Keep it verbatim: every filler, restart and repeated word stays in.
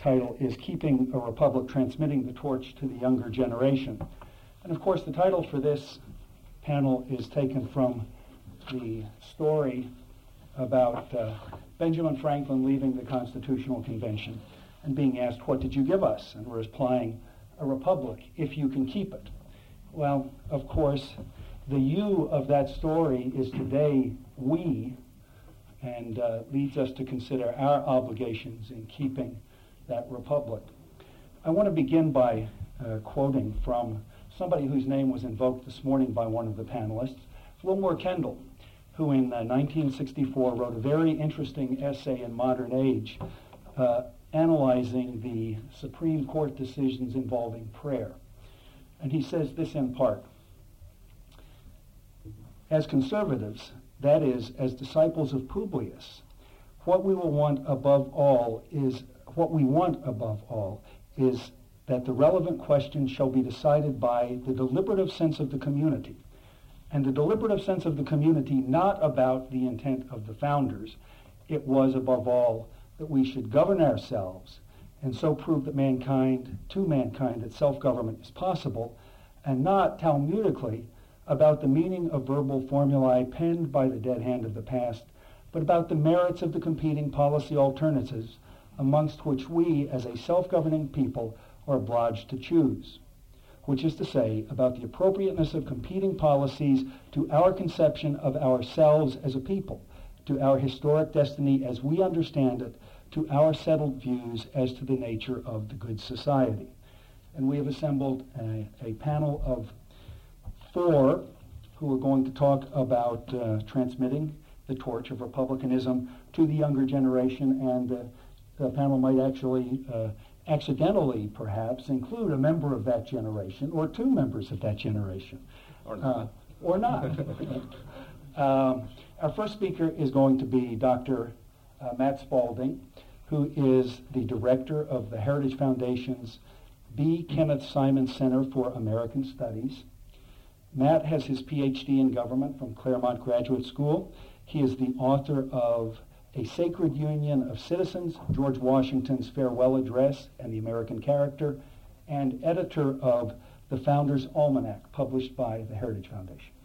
title is Keeping a Republic, Transmitting the Torch to the Younger Generation. And of course, the title for this panel is taken from the story about uh, Benjamin Franklin leaving the Constitutional Convention and being asked, what did you give us? And we're replying, a republic, if you can keep it. Well, of course, the you of that story is today we, and uh, leads us to consider our obligations in keeping that republic. I want to begin by uh, quoting from somebody whose name was invoked this morning by one of the panelists, Wilmore Kendall, who in uh, nineteen sixty-four wrote a very interesting essay in Modern Age uh, analyzing the Supreme Court decisions involving prayer. And he says this in part: as conservatives, that is, as disciples of Publius, what we will want above all is, what we want above all is that the relevant question shall be decided by the deliberative sense of the community. And the deliberative sense of the community, not about the intent of the founders. It was, above all, that we should govern ourselves and so prove that mankind, to mankind, that self-government is possible, and not Talmudically about the meaning of verbal formulae penned by the dead hand of the past, but about the merits of the competing policy alternatives amongst which we, as a self-governing people, are obliged to choose, which is to say, about the appropriateness of competing policies to our conception of ourselves as a people, to our historic destiny as we understand it, to our settled views as to the nature of the good society. And we have assembled a, a panel of four who are going to talk about uh, transmitting the torch of republicanism to the younger generation, and uh, the panel might actually uh, accidentally, perhaps, include a member of that generation or two members of that generation. Or not. Uh, or not. um, our first speaker is going to be Doctor Uh, Matt Spalding, who is the director of the Heritage Foundation's B. Kenneth Simon Center for American Studies. Matt has his P H D in government from Claremont Graduate School. He is the author of A Sacred Union of Citizens, George Washington's Farewell Address and the American Character, and editor of The Founders' Almanac, published by the Heritage Foundation.